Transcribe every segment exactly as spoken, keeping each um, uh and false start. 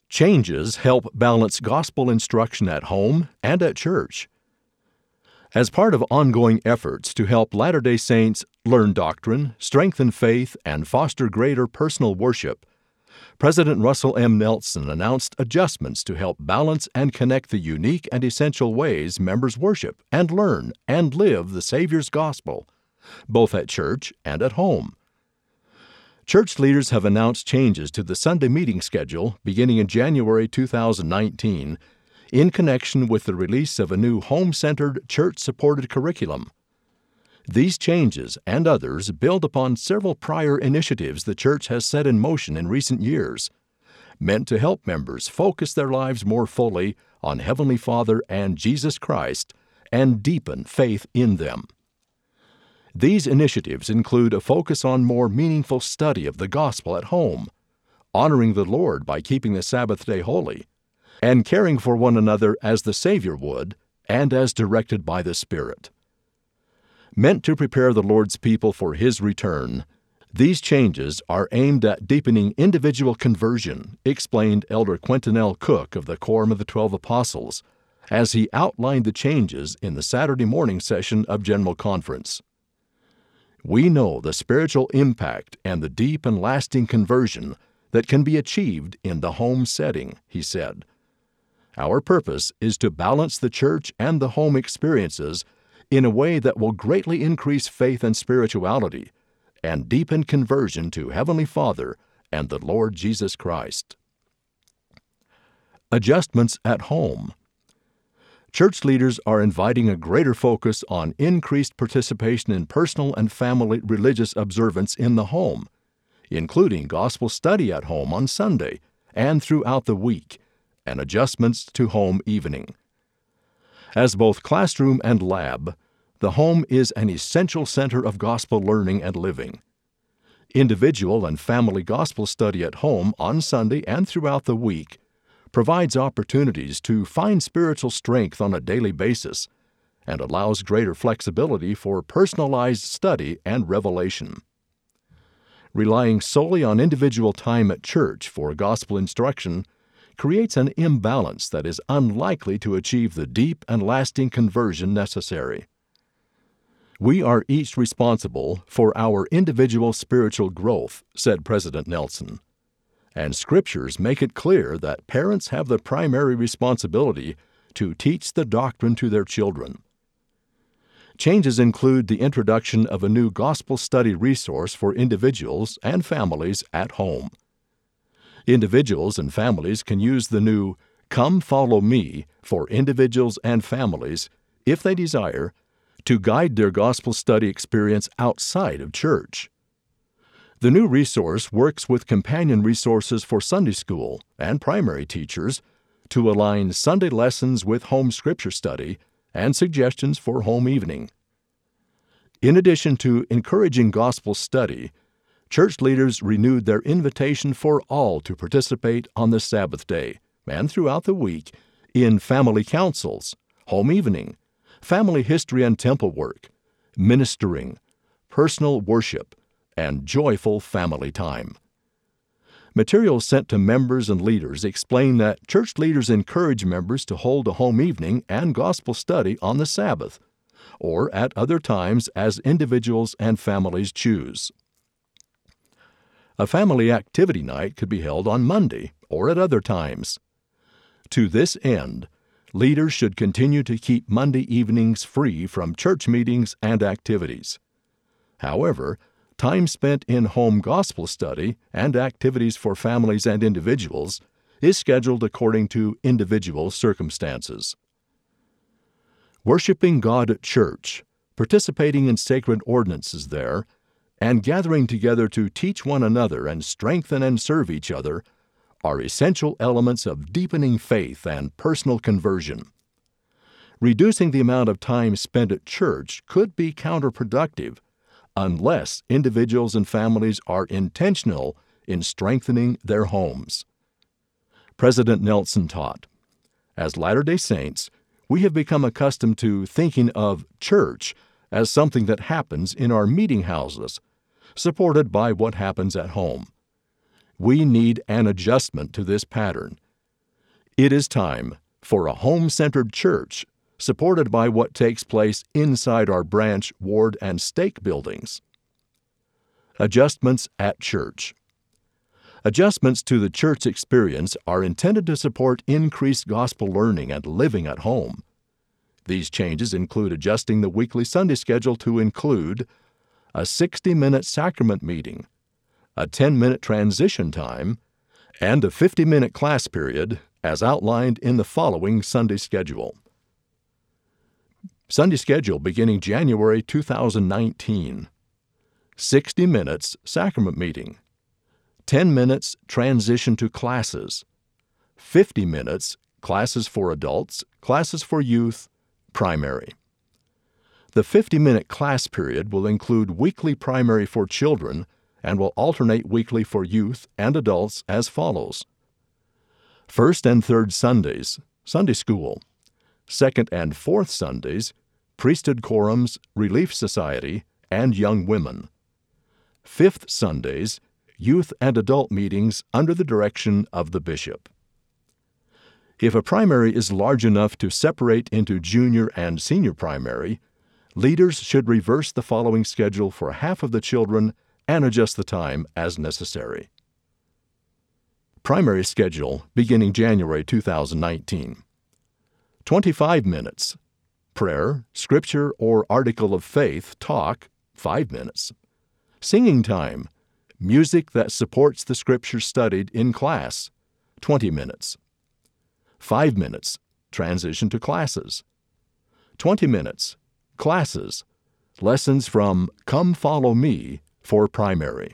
Changes help balance gospel instruction at home and at church. As part of ongoing efforts to help Latter-day Saints learn doctrine, strengthen faith, and foster greater personal worship, President Russell M. Nelson announced adjustments to help balance and connect the unique and essential ways members worship and learn and live the Savior's gospel, both at church and at home. Church leaders have announced changes to the Sunday meeting schedule beginning in January two thousand nineteen in connection with the release of a new home-centered, church-supported curriculum. These changes and others build upon several prior initiatives the church has set in motion in recent years, meant to help members focus their lives more fully on Heavenly Father and Jesus Christ and deepen faith in them. These initiatives include a focus on more meaningful study of the gospel at home, honoring the Lord by keeping the Sabbath day holy, and caring for one another as the Savior would and as directed by the Spirit. Meant to prepare the Lord's people for His return, these changes are aimed at deepening individual conversion, explained Elder Quentin L. Cook of the Quorum of the Twelve Apostles, as he outlined the changes in the Saturday morning session of General Conference. We know the spiritual impact and the deep and lasting conversion that can be achieved in the home setting, he said. Our purpose is to balance the church and the home experiences in a way that will greatly increase faith and spirituality and deepen conversion to Heavenly Father and the Lord Jesus Christ. Adjustments at home. Church leaders are inviting a greater focus on increased participation in personal and family religious observance in the home, including gospel study at home on Sunday and throughout the week, and adjustments to home evening. As both classroom and lab, the home is an essential center of gospel learning and living. Individual and family gospel study at home on Sunday and throughout the week provides opportunities to find spiritual strength on a daily basis and allows greater flexibility for personalized study and revelation. Relying solely on individual time at church for gospel instruction creates an imbalance that is unlikely to achieve the deep and lasting conversion necessary. We are each responsible for our individual spiritual growth, said President Nelson. And Scriptures make it clear that parents have the primary responsibility to teach the doctrine to their children. Changes include the introduction of a new gospel study resource for individuals and families at home. Individuals and families can use the new Come Follow Me for individuals and families, if they desire, to guide their gospel study experience outside of church. The new resource works with companion resources for Sunday school and primary teachers to align Sunday lessons with home scripture study and suggestions for home evening. In addition to encouraging gospel study, church leaders renewed their invitation for all to participate on the Sabbath day and throughout the week in family councils, home evening, family history and temple work, ministering, personal worship, and joyful family time. Materials sent to members and leaders explain that church leaders encourage members to hold a home evening and gospel study on the Sabbath, or at other times as individuals and families choose. A family activity night could be held on Monday or at other times. To this end, leaders should continue to keep Monday evenings free from church meetings and activities. However, time spent in home gospel study and activities for families and individuals is scheduled according to individual circumstances. Worshiping God at church, participating in sacred ordinances there, and gathering together to teach one another and strengthen and serve each other are essential elements of deepening faith and personal conversion. Reducing the amount of time spent at church could be counterproductive unless individuals and families are intentional in strengthening their homes. President Nelson taught, "As Latter-day Saints, we have become accustomed to thinking of church as something that happens in our meeting houses, supported by what happens at home. We need an adjustment to this pattern It is time for a home-centered church supported by what takes place inside our branch, ward, and stake buildings. Adjustments at church. Adjustments to the church experience are intended to support increased gospel learning and living at home. These changes include adjusting the weekly Sunday schedule to include a sixty-minute sacrament meeting, a ten-minute transition time, and a fifty-minute class period as outlined in the following Sunday schedule. Sunday schedule beginning January two thousand nineteen. sixty minutes sacrament meeting. ten minutes transition to classes. fifty minutes classes for adults, classes for youth, primary. The fifty-minute class period will include weekly primary for children and will alternate weekly for youth and adults as follows. First and third Sundays, Sunday school. Second and fourth Sundays, priesthood quorums, relief society, and young women. Fifth Sundays, youth and adult meetings under the direction of the bishop. If a primary is large enough to separate into junior and senior primary, leaders should reverse the following schedule for half of the children and adjust the time as necessary. Primary schedule beginning January two thousand nineteen. twenty-five minutes. Prayer, scripture, or article of faith talk, five minutes. Singing time. Music that supports the scripture studied in class, twenty minutes. five minutes. Transition to classes. twenty minutes. Classes. Lessons from Come Follow Me for primary.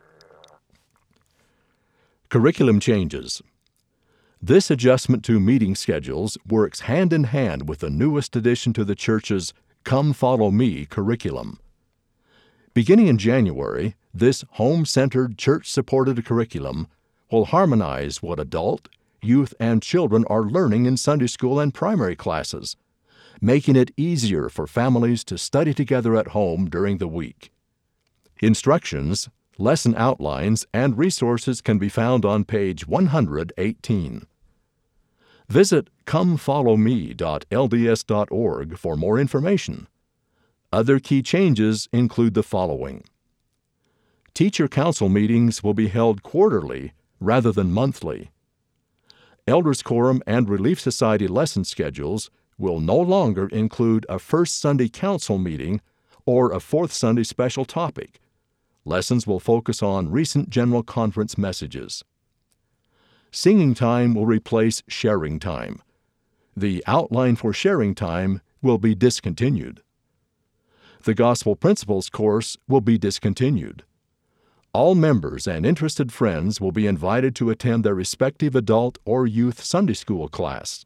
Curriculum changes. This adjustment to meeting schedules works hand in hand with the newest addition to the church's Come Follow Me curriculum. Beginning in January, this home-centered, church-supported curriculum will harmonize what adult, youth, and children are learning in Sunday school and primary classes, making it easier for families to study together at home during the week. Instructions, lesson outlines, and resources can be found on page one hundred eighteen. Visit come follow me dot l d s dot org for more information. Other key changes include the following. Teacher council meetings will be held quarterly rather than monthly. Elders Quorum and Relief Society lesson schedules will no longer include a First Sunday Council meeting or a Fourth Sunday special topic. Lessons will focus on recent General Conference messages. Singing time will replace sharing time. The outline for sharing time will be discontinued. The Gospel Principles course will be discontinued. All members and interested friends will be invited to attend their respective adult or youth Sunday school class.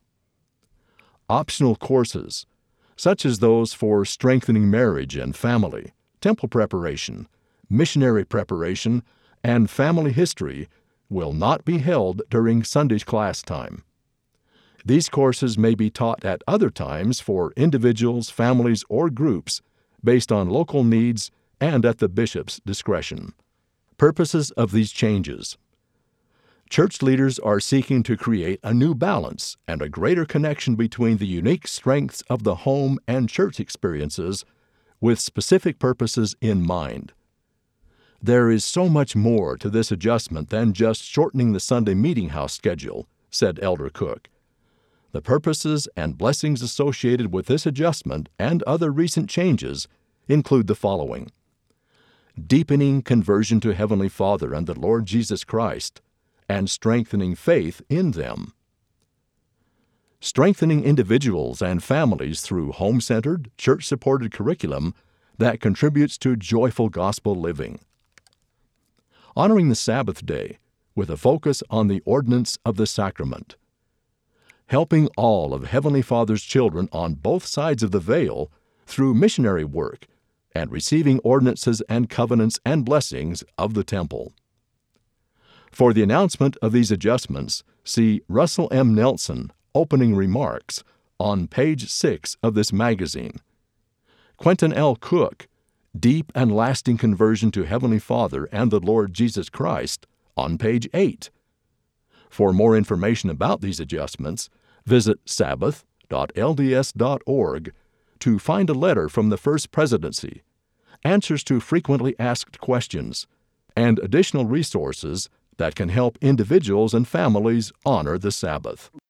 Optional courses, such as those for strengthening marriage and family, temple preparation, missionary preparation, and family history, will not be held during Sunday class time. These courses may be taught at other times for individuals, families, or groups based on local needs and at the bishop's discretion. Purposes of these changes. Church leaders are seeking to create a new balance and a greater connection between the unique strengths of the home and church experiences with specific purposes in mind. There is so much more to this adjustment than just shortening the Sunday meeting house schedule, said Elder Cook. The purposes and blessings associated with this adjustment and other recent changes include the following. Deepening conversion to Heavenly Father and the Lord Jesus Christ, and strengthening faith in them. Strengthening individuals and families through home-centered, church-supported curriculum that contributes to joyful gospel living. Honoring the Sabbath day with a focus on the ordinance of the sacrament. Helping all of Heavenly Father's children on both sides of the veil through missionary work and receiving ordinances and covenants and blessings of the temple. For the announcement of these adjustments, see Russell M. Nelson, Opening Remarks, on page six of this magazine. Quentin L. Cook, Deep and Lasting Conversion to Heavenly Father and the Lord Jesus Christ, on page eight. For more information about these adjustments, visit sabbath dot l d s dot org to find a letter from the First Presidency, answers to frequently asked questions, and additional resources that can help individuals and families honor the Sabbath.